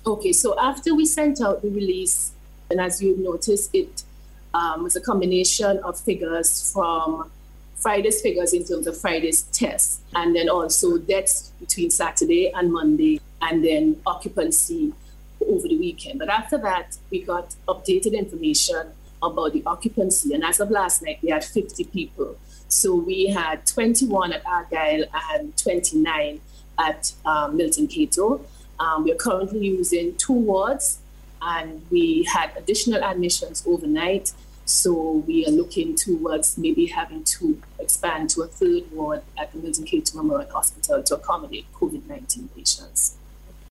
Okay, so after we sent out the release, and as you noticed, it was a combination of figures from Friday's figures in terms of Friday's tests, and then also deaths between Saturday and Monday, and then occupancy over the weekend. But after that, we got updated information about the occupancy, and as of last night, we had 50 people. So we had 21 at Argyle and 29 at Milton Cato. We're currently using 2 wards, and we had additional admissions overnight. So we are looking towards maybe having to expand to a 3rd ward at the Milton Cato Memorial Hospital to accommodate COVID-19 patients.